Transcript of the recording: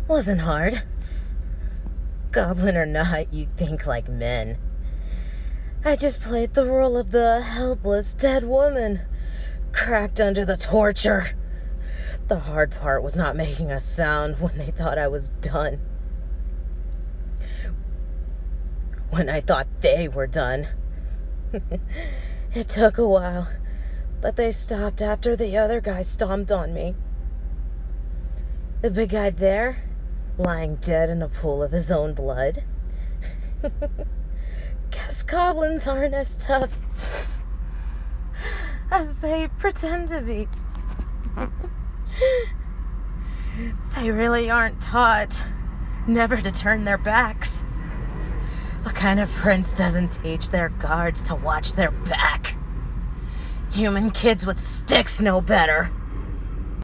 Wasn't hard. Goblin or not, you'd think like men. I just played the role of the helpless dead woman, cracked under the torture. The hard part was not making a sound when they thought I was done. When I thought they were done. It took a while, but they stopped after the other guy stomped on me. The big guy there, lying dead in a pool of his own blood. Guess goblins aren't as tough as they pretend to be. They really aren't taught never to turn their backs. What kind of prince doesn't teach their guards to watch their back? Human kids with sticks know better.